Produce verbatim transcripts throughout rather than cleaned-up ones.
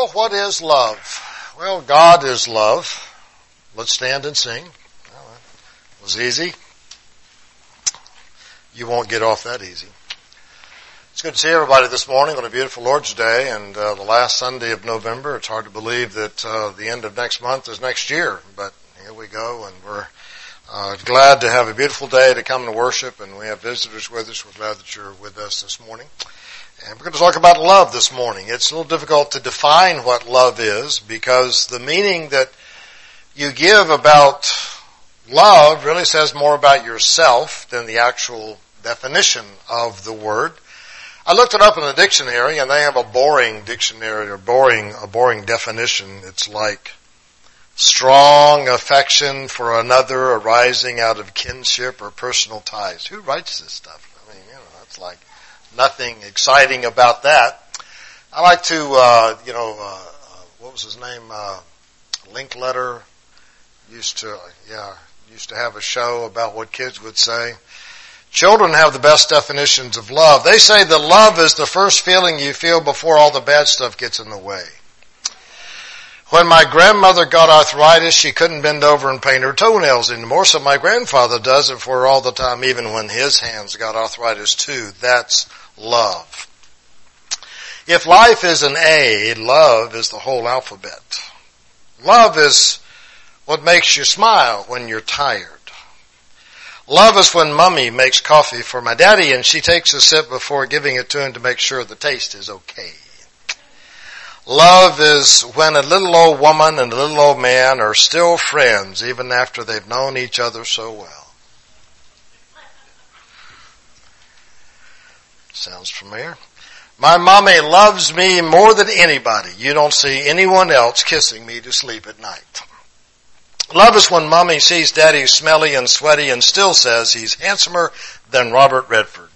Well, what is love? Well, God is love. Let's stand and sing. Well, it was easy. You won't get off that easy. It's good to see everybody this morning on a beautiful Lord's Day and uh, the last Sunday of November. It's hard to believe that uh, the end of next month is next year, but here we go, and we're uh, glad to have a beautiful day to come and worship, and we have visitors with us. We're glad that you're with us this morning. And we're going to talk about love this morning. It's a little difficult to define what love is because the meaning that you give about love really says more about yourself than the actual definition of the word. I looked it up in the dictionary, and they have a boring dictionary or boring a boring definition. It's like strong affection for another arising out of kinship or personal ties. Who writes this stuff? I mean, you know, that's like nothing exciting about that. I like to, uh, you know, uh, what was his name? Uh, Linkletter used to, yeah, used to have a show about what kids would say. Children have the best definitions of love. They say that love is the first feeling you feel before all the bad stuff gets in the way. When my grandmother got arthritis, she couldn't bend over and paint her toenails anymore, so my grandfather does it for her all the time, even when his hands got arthritis too. That's love. If life is an A, love is the whole alphabet. Love is what makes you smile when you're tired. Love is when Mommy makes coffee for my daddy and she takes a sip before giving it to him to make sure the taste is okay. Love is when a little old woman and a little old man are still friends even after they've known each other so well. Sounds familiar? My mommy loves me more than anybody. You don't see anyone else kissing me to sleep at night. Love is when Mommy sees Daddy smelly and sweaty and still says he's handsomer than Robert Redford.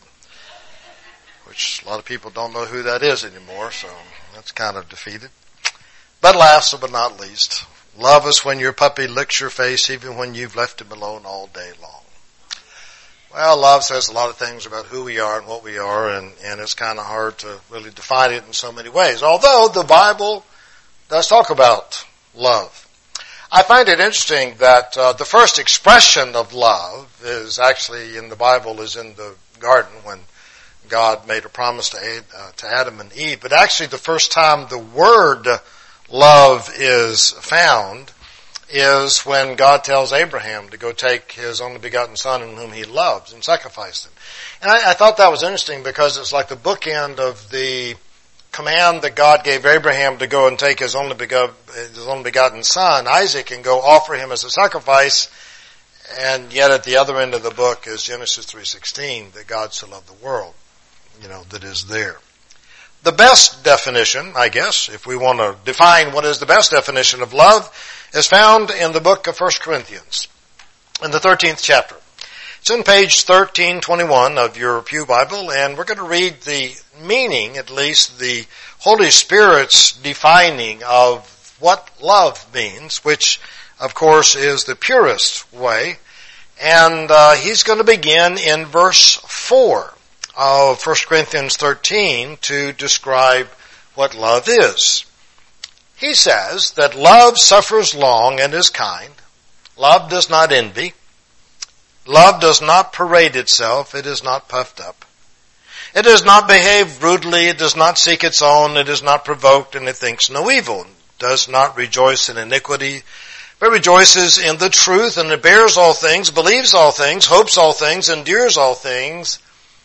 Which a lot of people don't know who that is anymore, so that's kind of defeated. But last but not least, love is when your puppy licks your face even when you've left him alone all day long. Well, love says a lot of things about who we are and what we are, and, and it's kind of hard to really define it in so many ways. Although the Bible does talk about love. I find it interesting that uh, the first expression of love is actually in the Bible is in the garden when God made a promise to, Ad, uh, to Adam and Eve. But actually the first time the word love is found is when God tells Abraham to go take his only begotten son in whom he loves and sacrifice him. And I, I thought that was interesting because it's like the bookend of the command that God gave Abraham to go and take his only begotten, his only begotten son, Isaac, and go offer him as a sacrifice. And yet at the other end of the book is Genesis three sixteen, that God so loved the world, you know, that is there. The best definition, I guess, if we want to define what is the best definition of love, is found in the book of First Corinthians, in the thirteenth chapter. It's on page thirteen twenty-one of your Pew Bible, and we're going to read the meaning, at least the Holy Spirit's defining of what love means, which, of course, is the purest way. And uh, he's going to begin in verse four of First Corinthians thirteen to describe what love is. He says that love suffers long and is kind. Love does not envy. Love does not parade itself. It is not puffed up. It does not behave rudely. It does not seek its own. It is not provoked, and it thinks no evil. It does not rejoice in iniquity, but rejoices in the truth, and it bears all things, believes all things, hopes all things, endures all things.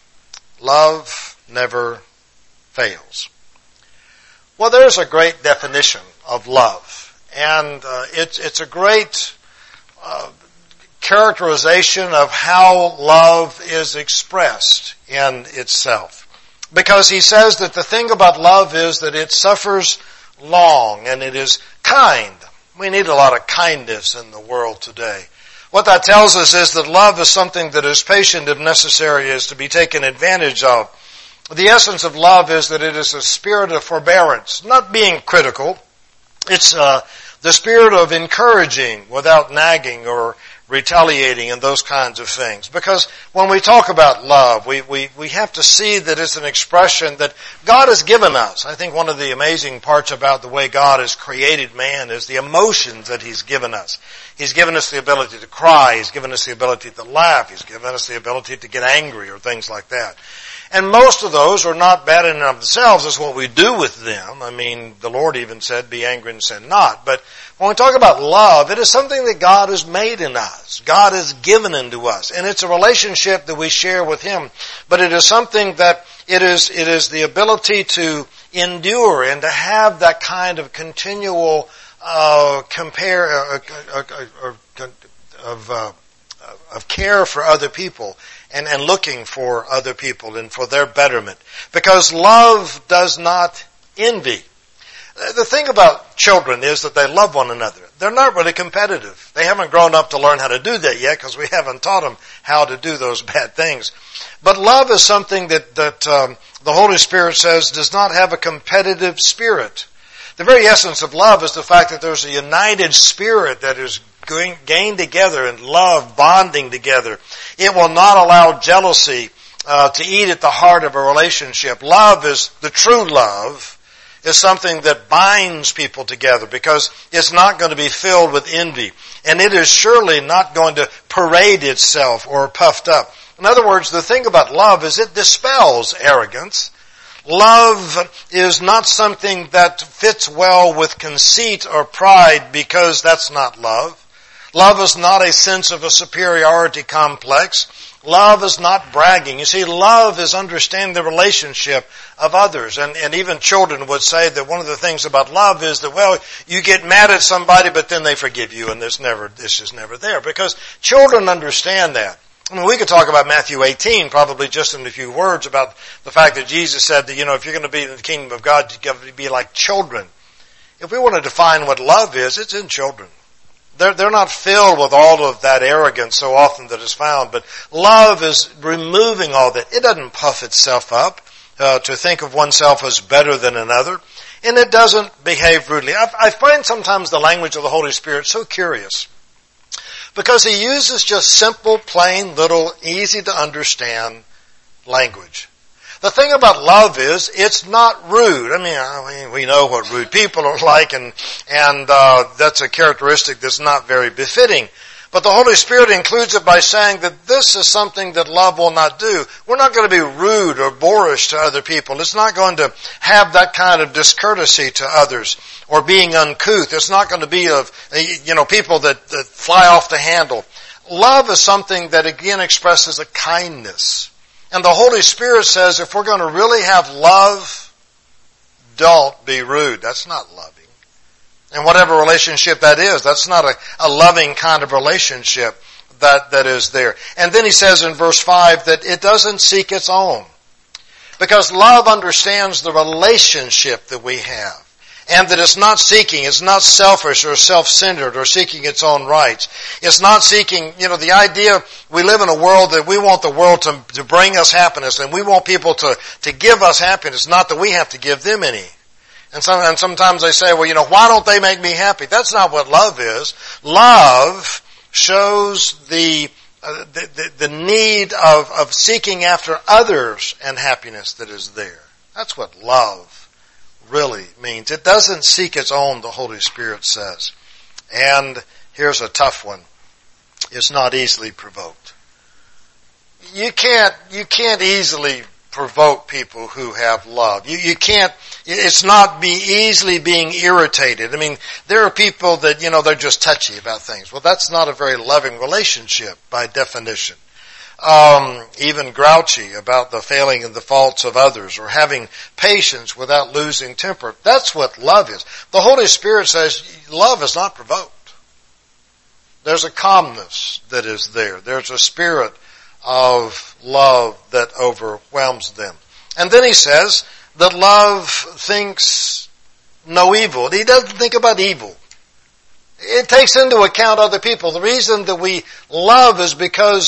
Love never fails. Well, there's a great definition of love, and uh, it's it's a great uh, characterization of how love is expressed in itself. Because he says that the thing about love is that it suffers long and it is kind. We need a lot of kindness in the world today. What that tells us is that love is something that is patient if necessary, is to be taken advantage of. The essence of love is that it is a spirit of forbearance, not being critical. It's uh, the spirit of encouraging without nagging or retaliating and those kinds of things. Because when we talk about love, we, we, we have to see that it's an expression that God has given us. I think one of the amazing parts about the way God has created man is the emotions that He's given us. He's given us the ability to cry. He's given us the ability to laugh. He's given us the ability to get angry or things like that. And most of those are not bad in and of themselves. It's what we do with them. I mean, the Lord even said, be angry and sin not. But when we talk about love, it is something that God has made in us. God has given into us. And it's a relationship that we share with Him. But it is something that it is, it is the ability to endure and to have that kind of continual, uh, compare, uh, uh, uh, uh, of, uh, of care for other people. And, and looking for other people and for their betterment. Because love does not envy. The thing about children is that they love one another. They're not really competitive. They haven't grown up to learn how to do that yet because we haven't taught them how to do those bad things. But love is something that, that um, the Holy Spirit says does not have a competitive spirit. The very essence of love is the fact that there's a united spirit that is going, gained together in love, bonding together. It will not allow jealousy uh, to eat at the heart of a relationship. Love is, the true love, is something that binds people together because it's not going to be filled with envy. And it is surely not going to parade itself or puffed up. In other words, the thing about love is it dispels arrogance. Love is not something that fits well with conceit or pride because that's not love. Love is not a sense of a superiority complex. Love is not bragging. You see, love is understanding the relationship of others. And, and even children would say that one of the things about love is that, well, you get mad at somebody, but then they forgive you, and there's never, this is never there. Because children understand that. I mean, we could talk about Matthew eighteen, probably just in a few words, about the fact that Jesus said that, you know, if you're going to be in the kingdom of God, you've got to be like children. If we want to define what love is, it's in children. They're, they're not filled with all of that arrogance so often that is found, but love is removing all that. It doesn't puff itself up uh, to think of oneself as better than another, and it doesn't behave rudely. I, I find sometimes the language of the Holy Spirit so curious because He uses just simple, plain, little, easy to understand language. The thing about love is, it's not rude. I mean, I mean, we know what rude people are like, and and uh, that's a characteristic that's not very befitting. But the Holy Spirit includes it by saying that this is something that love will not do. We're not going to be rude or boorish to other people. It's not going to have that kind of discourtesy to others or being uncouth. It's not going to be of, you know, people that, that fly off the handle. Love is something that again expresses a kindness. And the Holy Spirit says if we're going to really have love, don't be rude. That's not loving. And whatever relationship that is, that's not a, a loving kind of relationship that, that is there. And then he says in verse five that it doesn't seek its own. Because love understands the relationship that we have. And that it's not seeking, it's not selfish or self-centered or seeking its own rights. It's not seeking, you know, the idea, we live in a world that we want the world to, to bring us happiness and we want people to, to give us happiness, not that we have to give them any. And, some, and sometimes they say, well, you know, why don't they make me happy? That's not what love is. Love shows the, uh, the, the, the need of, of seeking after others and happiness that is there. That's what love really means. It doesn't seek its own, the Holy Spirit says. And here's a tough one. It's not easily provoked. You can't, you can't easily provoke people who have love. You, you can't, it's not be easily being irritated. I mean, there are people that, you know, they're just touchy about things. Well, that's not a very loving relationship by definition. Um, even grouchy about the failing and the faults of others, or having patience without losing temper. That's what love is. The Holy Spirit says love is not provoked. There's a calmness that is there. There's a spirit of love that overwhelms them. And then he says that love thinks no evil. He doesn't think about evil. It takes into account other people. The reason that we love is because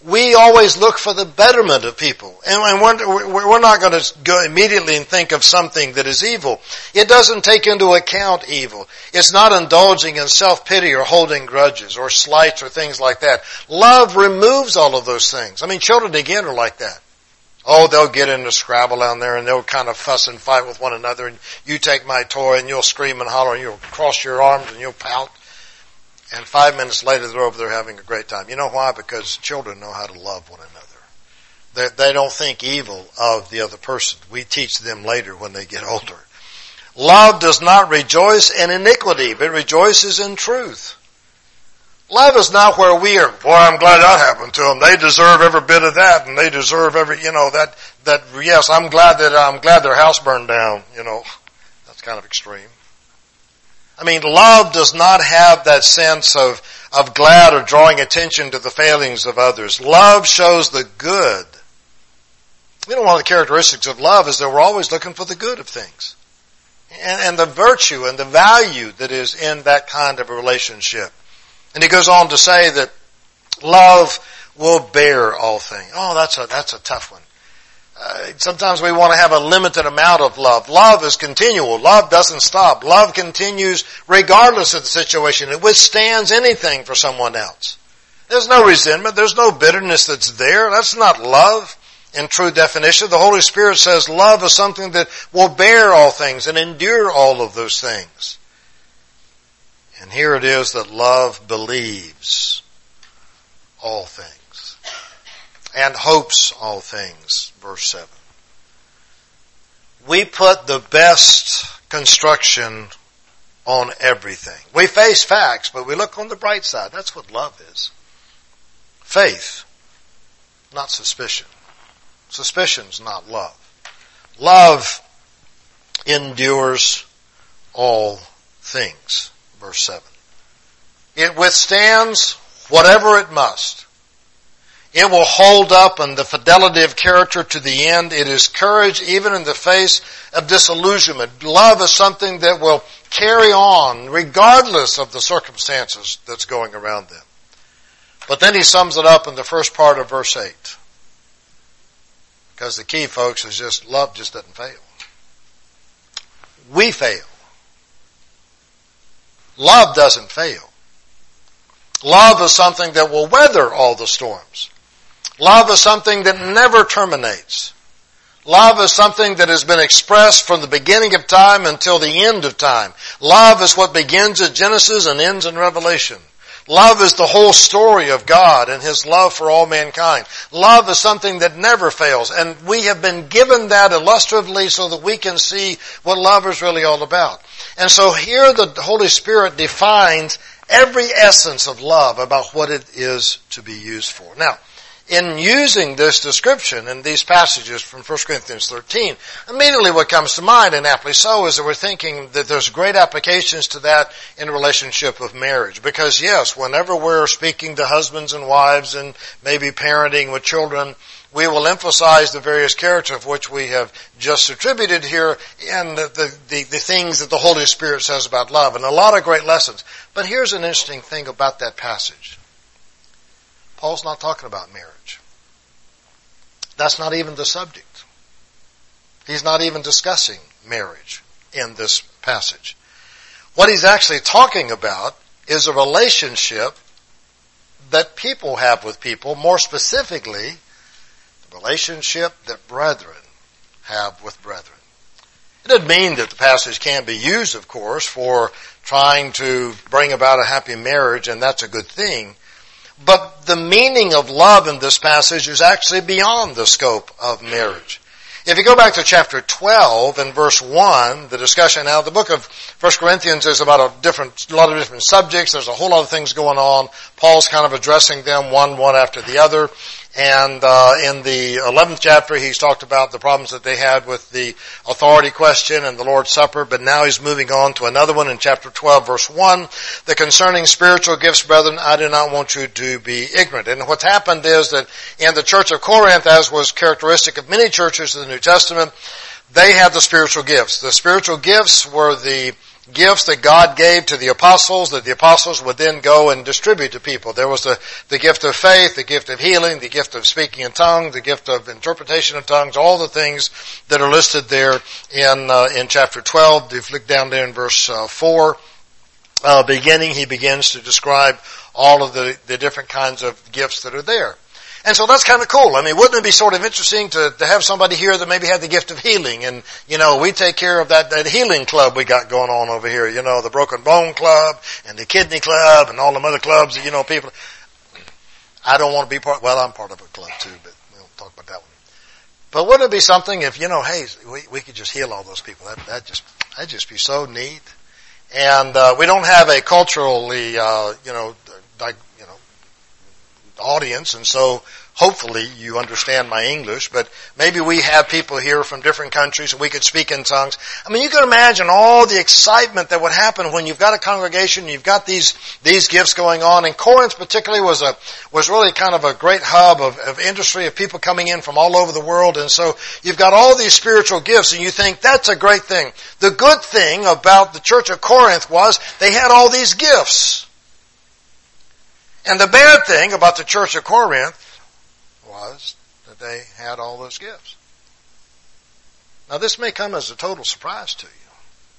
we always look for the betterment of people. And we're, we're not going to go immediately and think of something that is evil. It doesn't take into account evil. It's not indulging in self-pity or holding grudges or slights or things like that. Love removes all of those things. I mean, children again are like that. Oh, they'll get into Scrabble down there and they'll kind of fuss and fight with one another, and you take my toy and you'll scream and holler and you'll cross your arms and you'll pout. And five minutes later, they're over there having a great time. You know why? Because children know how to love one another. They, they don't think evil of the other person. We teach them later when they get older. Love does not rejoice in iniquity, but rejoices in truth. Love is not where we are, boy, I'm glad that happened to them. They deserve every bit of that, and they deserve every, you know, that, that, yes, I'm glad that, I'm glad their house burned down, you know. That's kind of extreme. I mean, love does not have that sense of, of glad or drawing attention to the failings of others. Love shows the good. You know, one of the characteristics of love is that we're always looking for the good of things. And, and the virtue and the value that is in that kind of a relationship. And he goes on to say that love will bear all things. Oh, that's a, that's a tough one. Uh, sometimes we want to have a limited amount of love. Love is continual. Love doesn't stop. Love continues regardless of the situation. It withstands anything for someone else. There's no resentment. There's no bitterness that's there. That's not love in true definition. The Holy Spirit says love is something that will bear all things and endure all of those things. And here it is that love believes all things and hopes all things, verse seven. We put the best construction on everything. We face facts, but we look on the bright side. That's what love is. Faith, not suspicion. Suspicion's not love. Love endures all things, verse seven. It withstands whatever it must. It will hold up in the fidelity of character to the end. It is courage even in the face of disillusionment. Love is something that will carry on regardless of the circumstances that's going around them. But then he sums it up in the first part of verse eight. Because the key, folks, is just love just doesn't fail. We fail. Love doesn't fail. Love is something that will weather all the storms. Love is something that never terminates. Love is something that has been expressed from the beginning of time until the end of time. Love is what begins at Genesis and ends in Revelation. Love is the whole story of God and His love for all mankind. Love is something that never fails. And we have been given that illustratively so that we can see what love is really all about. And so here the Holy Spirit defines every essence of love about what it is to be used for. Now, in using this description in these passages from First Corinthians thirteen, immediately what comes to mind, and aptly so, is that we're thinking that there's great applications to that in relationship of marriage. Because yes, whenever we're speaking to husbands and wives and maybe parenting with children, we will emphasize the various characters of which we have just attributed here and the, the, the, the things that the Holy Spirit says about love, and a lot of great lessons. But here's an interesting thing about that passage. Paul's not talking about marriage. That's not even the subject. He's not even discussing marriage in this passage. What he's actually talking about is a relationship that people have with people, more specifically, the relationship that brethren have with brethren. It doesn't mean that the passage can't be used, of course, for trying to bring about a happy marriage, and that's a good thing. But the meaning of love in this passage is actually beyond the scope of marriage. If you go back to chapter twelve and verse one, the discussion now, the book of First Corinthians is about a different, a lot of different subjects. There's a whole lot of things going on. Paul's kind of addressing them one, one after the other. And uh, in the eleventh chapter, he's talked about the problems that they had with the authority question and the Lord's Supper. But now he's moving on to another one in chapter twelve, verse one. The concerning spiritual gifts, brethren, I do not want you to be ignorant. And what's happened is that in the church of Corinth, as was characteristic of many churches in the New Testament, they had the spiritual gifts. The spiritual gifts were the gifts that God gave to the apostles that the apostles would then go and distribute to people. There was the, the gift of faith, the gift of healing, the gift of speaking in tongues, the gift of interpretation of tongues, all the things that are listed there in uh, in chapter twelve. If you look down there in verse uh, four, uh, beginning, he begins to describe all of the, the different kinds of gifts that are there. And so that's kind of cool. I mean, wouldn't it be sort of interesting to, to have somebody here that maybe had the gift of healing? And, you know, we take care of that, that healing club we got going on over here. You know, the Broken Bone Club and the Kidney Club and all them other clubs that, you know, people. I don't want to be part, well, I'm part of a club too, but we won't talk about that one. But wouldn't it be something if, you know, hey, we, we could just heal all those people? That, that just, that'd just be so neat. And, uh, we don't have a culturally, uh, you know, like, you know, audience, and so hopefully you understand my English, but maybe we have people here from different countries and we could speak in tongues. I mean, you can imagine all the excitement that would happen when you've got a congregation, you've got these, these gifts going on, and Corinth particularly was a, was really kind of a great hub of, of industry, of people coming in from all over the world, and so you've got all these spiritual gifts, and you think that's a great thing. The good thing about the church of Corinth was they had all these gifts. And the bad thing about the church of Corinth was that they had all those gifts. Now this may come as a total surprise to you.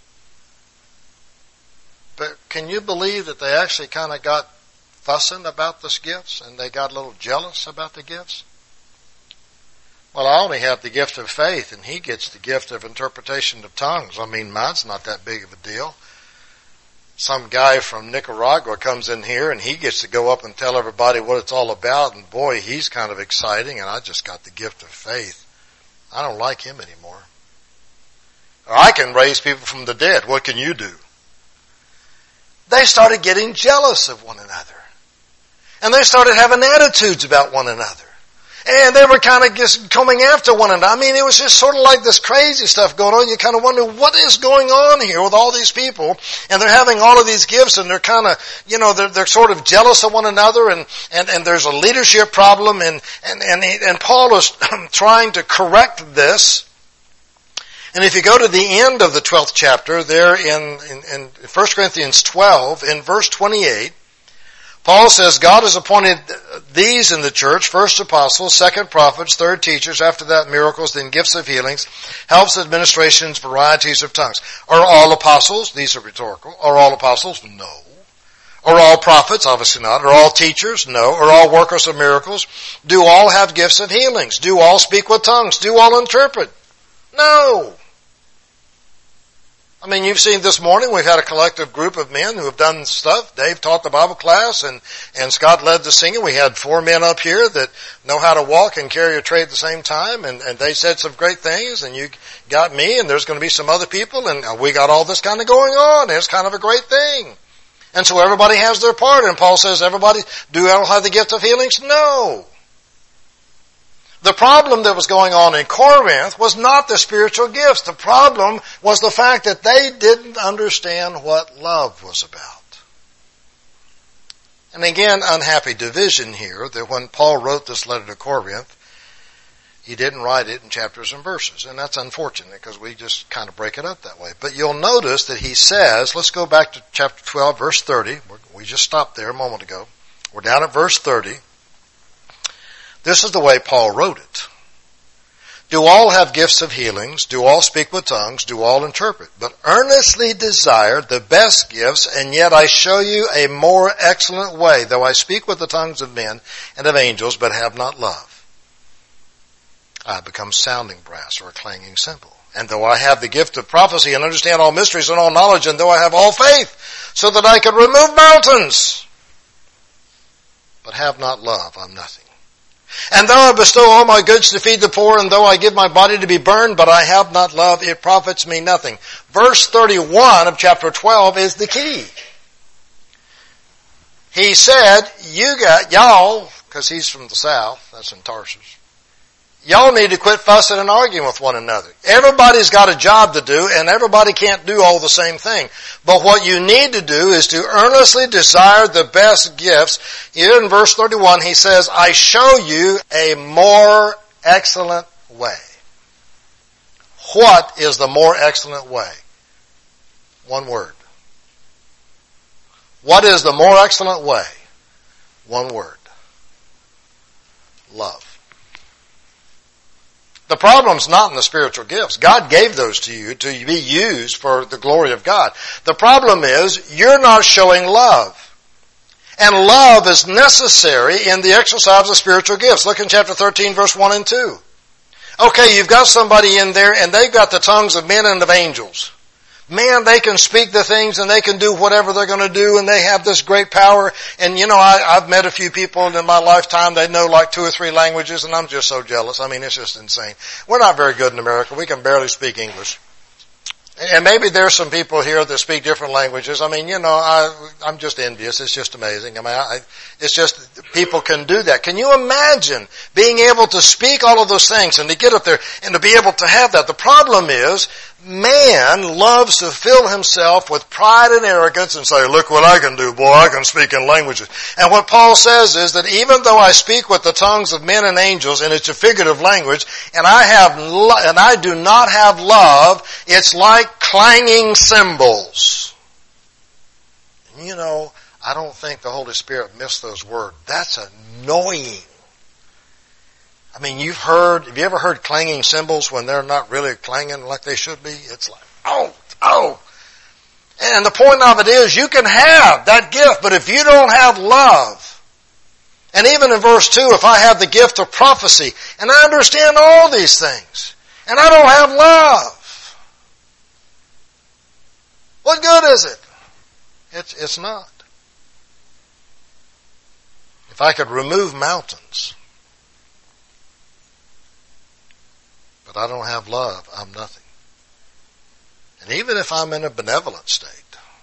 But can you believe that they actually kind of got fussing about those gifts and they got a little jealous about the gifts? Well, I only have the gift of faith and he gets the gift of interpretation of tongues. I mean, mine's not that big of a deal. Some guy from Nicaragua comes in here and he gets to go up and tell everybody what it's all about, and boy, he's kind of exciting, and I just got the gift of faith. I don't like him anymore. Or I can raise people from the dead. What can you do? They started getting jealous of one another. And they started having attitudes about one another. And they were kind of just coming after one another. I mean, it was just sort of like this crazy stuff going on. You kind of wonder, what is going on here with all these people? And they're having all of these gifts, and they're kind of, you know, they're, they're sort of jealous of one another, and, and, and there's a leadership problem, and, and, and, and Paul is trying to correct this. And if you go to the end of the twelfth chapter, there in, in, in First Corinthians twelve, in verse twenty-eight, Paul says God has appointed these in the church, first apostles, second prophets, third teachers, after that miracles, then gifts of healings, helps, administrations, varieties of tongues. Are all apostles? These are rhetorical. Are all apostles? No. Are all prophets? Obviously not. Are all teachers? No. Are all workers of miracles? Do all have gifts of healings? Do all speak with tongues? Do all interpret? No. I mean, you've seen this morning, we've had a collective group of men who have done stuff. Dave taught the Bible class, and, and Scott led the singing. We had four men up here that know how to walk and carry a tray at the same time, and, and they said some great things, and you got me, and there's going to be some other people, and we got all this kind of going on, and it's kind of a great thing. And so everybody has their part, and Paul says, everybody, do all have the gift of healings? No. The problem that was going on in Corinth was not the spiritual gifts. The problem was the fact that they didn't understand what love was about. And again, unhappy division here, that when Paul wrote this letter to Corinth, he didn't write it in chapters and verses. And that's unfortunate because we just kind of break it up that way. But you'll notice that he says, let's go back to chapter twelve, verse thirty. We just stopped there a moment ago. We're down at verse thirty. This is the way Paul wrote it. Do all have gifts of healings? Do all speak with tongues? Do all interpret? But earnestly desire the best gifts, and yet I show you a more excellent way. Though I speak with the tongues of men and of angels, but have not love, I become sounding brass or a clanging cymbal. And though I have the gift of prophecy and understand all mysteries and all knowledge, and though I have all faith, so that I could remove mountains, but have not love, I'm nothing. And though I bestow all my goods to feed the poor, and though I give my body to be burned, but I have not love, it profits me nothing. Verse thirty-one of chapter twelve is the key. He said, you got, y'all, because he's from the south, that's in Tarshish, y'all need to quit fussing and arguing with one another. Everybody's got a job to do, and everybody can't do all the same thing. But what you need to do is to earnestly desire the best gifts. Here in verse thirty-one, he says, I show you a more excellent way. What is the more excellent way? One word. What is the more excellent way? One word. Love. The problem's not in the spiritual gifts. God gave those to you to be used for the glory of God. The problem is you're not showing love. And love is necessary in the exercise of spiritual gifts. Look in chapter thirteen, verse one and two. Okay, you've got somebody in there and they've got the tongues of men and of angels. Man, they can speak the things and they can do whatever they're going to do and they have this great power. And you know, I, I've met a few people in my lifetime, they know like two or three languages and I'm just so jealous. I mean, it's just insane. We're not very good in America. We can barely speak English. And maybe there's some people here that speak different languages. I mean, you know, I, I'm just envious. It's just amazing. I mean, I, it's just, people can do that. Can you imagine being able to speak all of those things and to get up there and to be able to have that? The problem is, man loves to fill himself with pride and arrogance and say, look what I can do, boy, I can speak in languages. And what Paul says is that even though I speak with the tongues of men and angels, and it's a figurative language, and I have, lo- and I do not have love, it's like clanging cymbals. And you know, I don't think the Holy Spirit missed those words. That's annoying. I mean, you've heard, have you ever heard clanging cymbals when they're not really clanging like they should be? It's like, oh, oh. And the point of it is, you can have that gift, but if you don't have love, and even in verse two, if I have the gift of prophecy, and I understand all these things, and I don't have love, what good is it? It's, it's not. If I could remove mountains, but I don't have love, I'm nothing. And even if I'm in a benevolent state,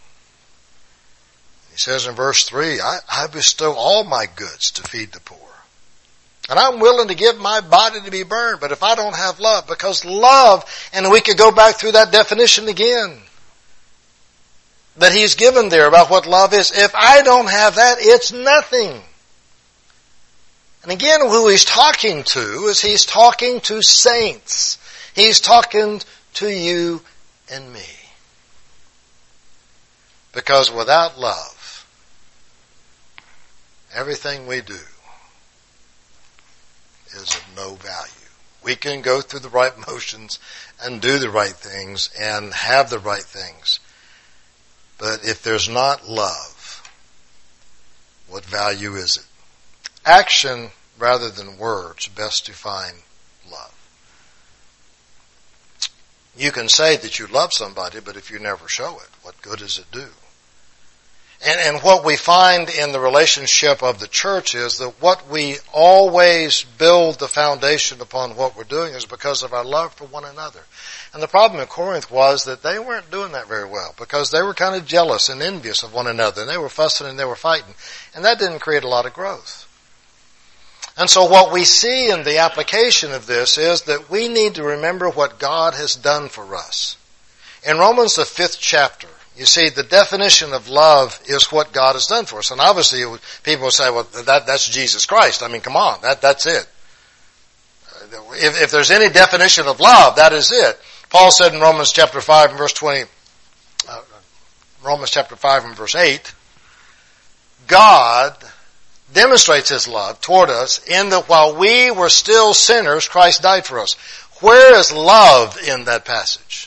he says in verse three, I, I bestow all my goods to feed the poor. And I'm willing to give my body to be burned, but if I don't have love, because love, and we could go back through that definition again that he's given there about what love is. If I don't have that, it's nothing. And again, who he's talking to is he's talking to saints. He's talking to you and me. Because without love, everything we do is of no value. We can go through the right motions and do the right things and have the right things. But if there's not love, what value is it? Action rather than words best define love. You can say that you love somebody, but if you never show it, what good does it do? And, and what we find in the relationship of the church is that what we always build the foundation upon what we're doing is because of our love for one another. And the problem in Corinth was that they weren't doing that very well because they were kind of jealous and envious of one another and they were fussing and they were fighting. And that didn't create a lot of growth. And so what we see in the application of this is that we need to remember what God has done for us. In Romans, the fifth chapter, you see, the definition of love is what God has done for us. And obviously, it would, people would say, well, that, that's Jesus Christ. I mean, come on, that, that's it. If, if there's any definition of love, that is it. Paul said in Romans chapter five and verse twenty, uh, Romans chapter five and verse eight, God demonstrates his love toward us in that while we were still sinners, Christ died for us. Where is love in that passage?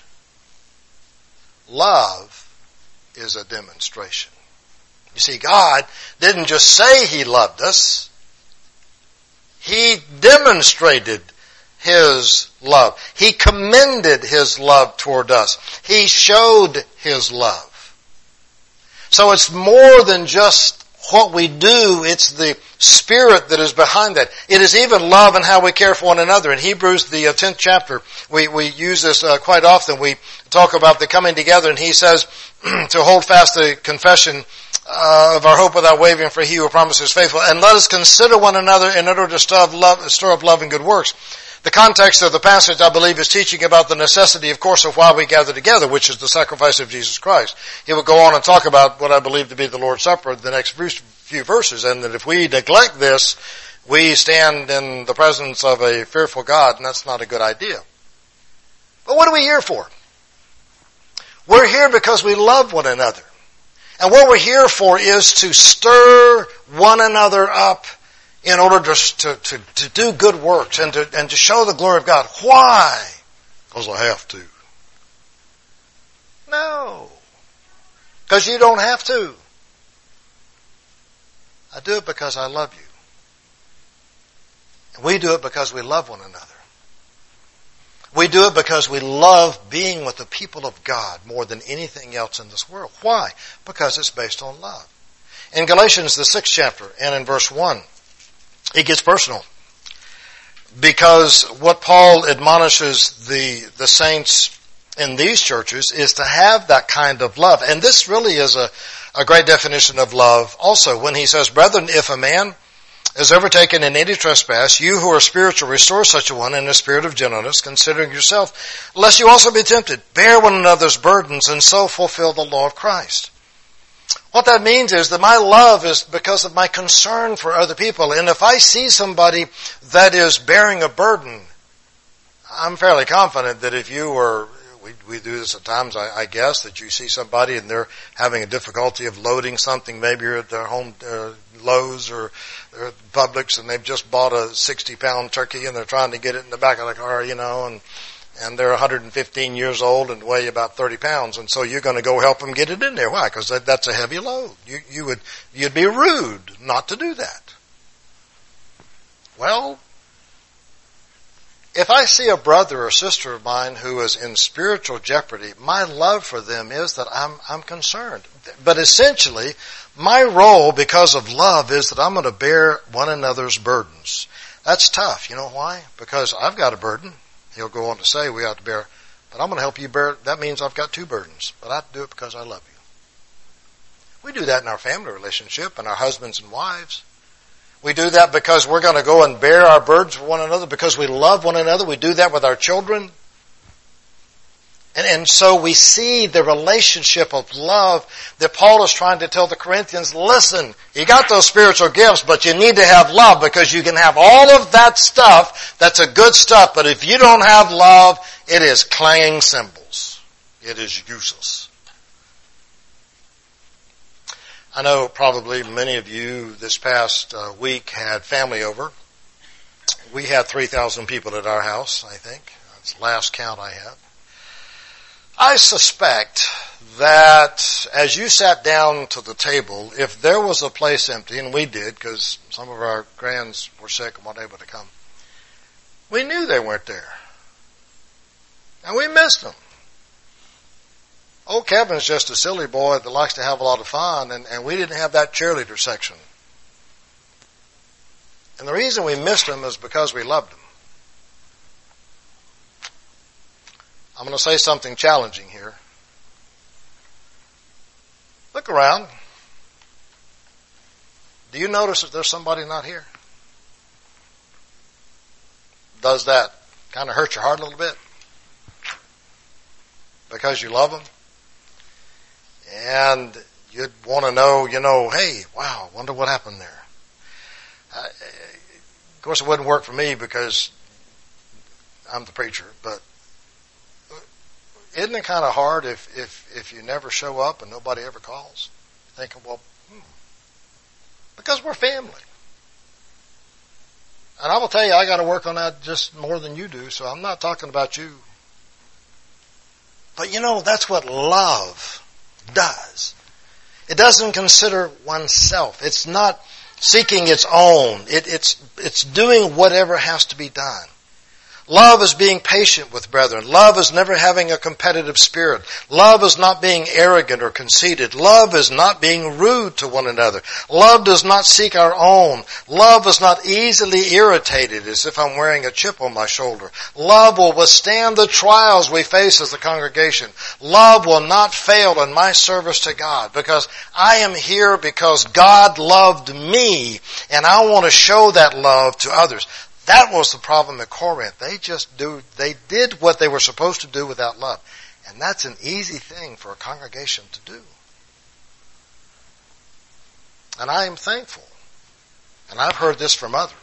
Love is a demonstration. You see, God didn't just say he loved us. He demonstrated his love. He commended his love toward us. He showed his love. So it's more than just what we do, it's the spirit that is behind that. It is even love and how we care for one another. In Hebrews, the tenth chapter, we, we use this uh, quite often. We talk about the coming together, and he says to hold fast the confession uh, of our hope without wavering, for he who promises faithful. And let us consider one another in order to stir up love, stir up love and good works. The context of the passage, I believe, is teaching about the necessity, of course, of why we gather together, which is the sacrifice of Jesus Christ. He will go on and talk about what I believe to be the Lord's Supper the next few verses, and that if we neglect this, we stand in the presence of a fearful God, and that's not a good idea. But what are we here for? We're here because we love one another. And what we're here for is to stir one another up in order to, to, to, to do good works and to, and to show the glory of God. Why? Because I have to. No. Because you don't have to. I do it because I love you. And we do it because we love one another. We do it because we love being with the people of God more than anything else in this world. Why? Because it's based on love. In Galatians, the sixth chapter, and in verse one, it gets personal. Because what Paul admonishes the, the saints in these churches is to have that kind of love. And this really is a, a great definition of love also. When he says, brethren, if a man is overtaken in any trespass, you who are spiritual, restore such a one in a spirit of gentleness, considering yourself, lest you also be tempted. Bear one another's burdens, and so fulfill the law of Christ. What that means is that my love is because of my concern for other people. And if I see somebody that is bearing a burden, I'm fairly confident that if you were, we, we do this at times, I, I guess, that you see somebody and they're having a difficulty of loading something, maybe you're at their home uh, Lowe's or they're at Publix and they've just bought a sixty pound turkey and they're trying to get it in the back of the car, you know, and and they're one hundred fifteen years old and weigh about thirty pounds, and so you're going to go help them get it in there. Why? Because that, that's a heavy load. You, you would, you'd be rude not to do that. Well, if I see a brother or sister of mine who is in spiritual jeopardy, my love for them is that I'm, I'm concerned. But essentially, my role because of love is that I'm going to bear one another's burdens. That's tough. You know why? Because I've got a burden. He'll go on to say we ought to bear, but I'm going to help you bear. That means I've got two burdens, but I do it because I love you. We do that in our family relationship and our husbands and wives. We do that because we're going to go and bear our burdens for one another because we love one another. We do that with our children. And, and so we see the relationship of love that Paul is trying to tell the Corinthians, listen, you got those spiritual gifts, but you need to have love because you can have all of that stuff. That's a good stuff. But if you don't have love, it is clanging cymbals. It is useless. I know probably many of you this past uh, week had family over. We had three thousand people at our house, I think. That's the last count I have. I suspect that as you sat down to the table, if there was a place empty, and we did because some of our grands were sick and weren't able to come, we knew they weren't there. And we missed them. Old Kevin's just a silly boy that likes to have a lot of fun, and, and we didn't have that cheerleader section. And the reason we missed him is because we loved him. I'm going to say something challenging here. Look around. Do you notice that there's somebody not here? Does that kind of hurt your heart a little bit? Because you love them? And you'd want to know, you know, hey, wow, wonder what happened there. Uh, of course, it wouldn't work for me because I'm the preacher, but isn't it kind of hard if, if, if you never show up and nobody ever calls? Thinking, well, hmm, because we're family. And I will tell you, I got to work on that just more than you do, so I'm not talking about you. But you know, that's what love does. It doesn't consider oneself. It's not seeking its own. It, it's, it's doing whatever has to be done. Love is being patient with brethren. Love is never having a competitive spirit. Love is not being arrogant or conceited. Love is not being rude to one another. Love does not seek our own. Love is not easily irritated as if I'm wearing a chip on my shoulder. Love will withstand the trials we face as a congregation. Love will not fail in my service to God because I am here because God loved me and I want to show that love to others. That was the problem at Corinth. They just do, they did what they were supposed to do without love. And that's an easy thing for a congregation to do. And I am thankful, and I've heard this from others,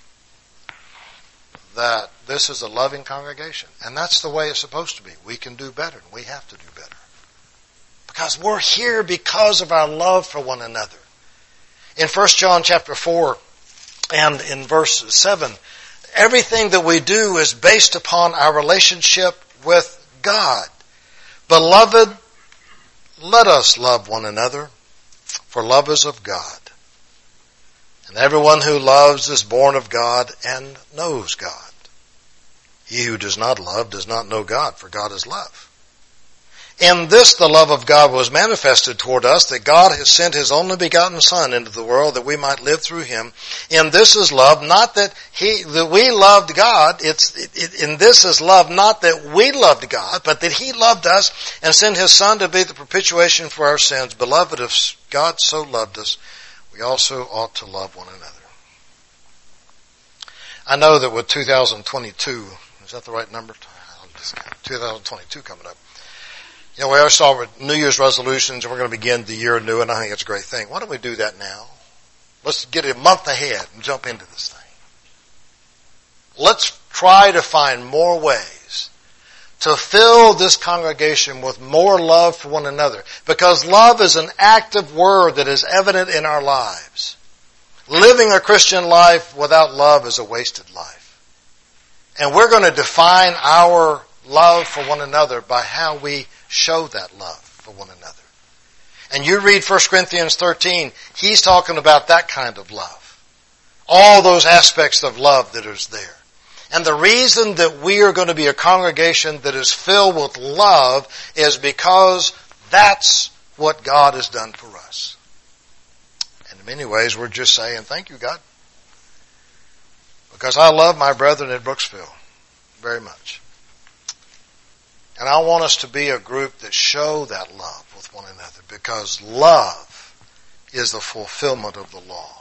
that this is a loving congregation. And that's the way it's supposed to be. We can do better, and we have to do better. because we're here because of our love for one another. In First John chapter four and in verse seven, everything that we do is based upon our relationship with God. Beloved, let us love one another, for love is of God. And everyone who loves is born of God and knows God. He who does not love does not know God, for God is love. In this the love of God was manifested toward us, that God has sent His only begotten Son into the world that we might live through Him. In this is love, not that He, that we loved God. It's, it, it, in this is love, not that we loved God, but that He loved us and sent His Son to be the propitiation for our sins. Beloved, if God so loved us, we also ought to love one another. I know that with two thousand twenty-two, is that the right number? two thousand twenty-two coming up. You know, we always start with New Year's resolutions, and we're going to begin the year anew, and I think it's a great thing. Why don't we do that now? Let's get it a month ahead and jump into this thing. Let's try to find more ways to fill this congregation with more love for one another, because love is an active word that is evident in our lives. Living a Christian life without love is a wasted life. And we're going to define our love for one another by how we show that love for one another. And you read First Corinthians thirteen, he's talking about that kind of love. All those aspects of love that is there. And the reason that we are going to be a congregation that is filled with love is because that's what God has done for us. And in many ways we're just saying, thank you, God. Because I love my brethren at Brooksville very much. And I want us to be a group that show that love with one another, because love is the fulfillment of the law.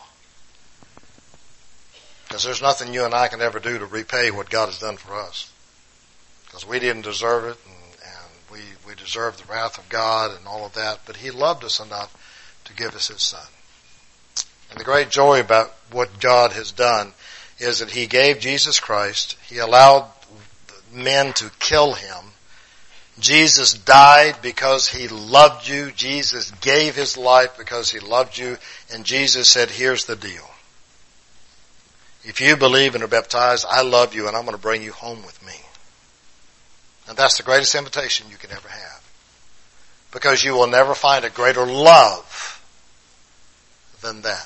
Because there's nothing you and I can ever do to repay what God has done for us. Because we didn't deserve it, and, and we, we deserve the wrath of God and all of that, but He loved us enough to give us His Son. And the great joy about what God has done is that He gave Jesus Christ. He allowed men to kill Him. Jesus died because He loved you. Jesus gave His life because He loved you. And Jesus said, here's the deal. If you believe and are baptized, I love you and I'm going to bring you home with me. And that's the greatest invitation you can ever have. Because you will never find a greater love than that.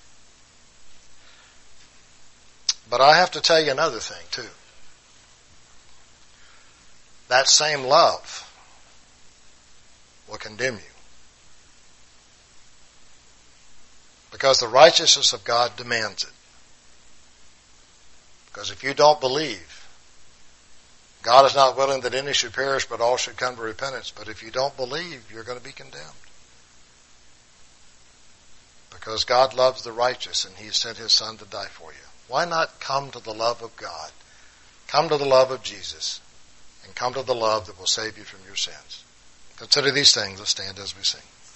But I have to tell you another thing too. That same love will condemn you. Because the righteousness of God demands it. Because if you don't believe, God is not willing that any should perish, but all should come to repentance. But if you don't believe, you're going to be condemned. Because God loves the righteous, and He sent His Son to die for you. Why not come to the love of God? Come to the love of Jesus. And come to the love that will save you from your sins. Consider these things. Let's stand as we sing.